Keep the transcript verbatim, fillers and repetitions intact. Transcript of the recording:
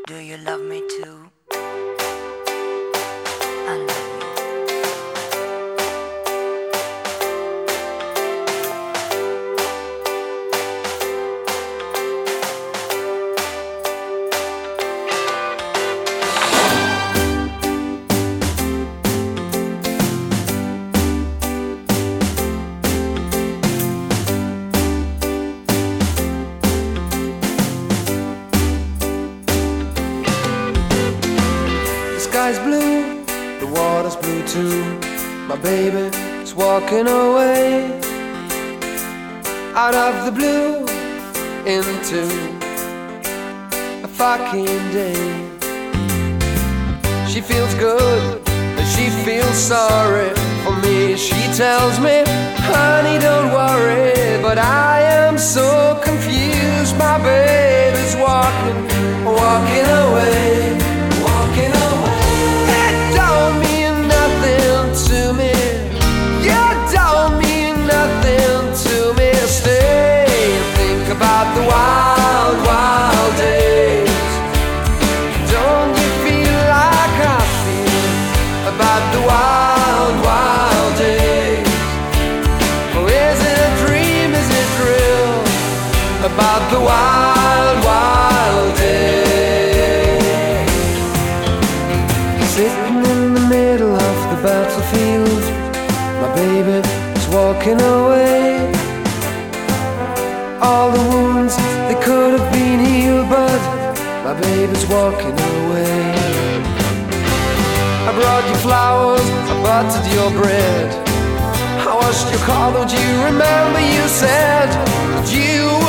Do you love me too? I love you. The sky's blue, the water's blue too. My baby's walking away out of the blue into a fucking day. She feels good, and she feels sorry for me. She tells me, honey, don't worry, but I am so confused. My baby's walking, walking away, walking away. It don't mean nothing to me. You don't mean nothing to me. Stay and think about the wild, wild days. Don't you feel like I feel about the wild, wild days? Or is it a dream, is it real? About the wild, wild days. Sitting in the middle of the battlefield, my baby is walking away. All the wounds, they could have been healed, but my baby's walking away. I brought you flowers, I buttered your bread, I washed your car, don't you remember you said that you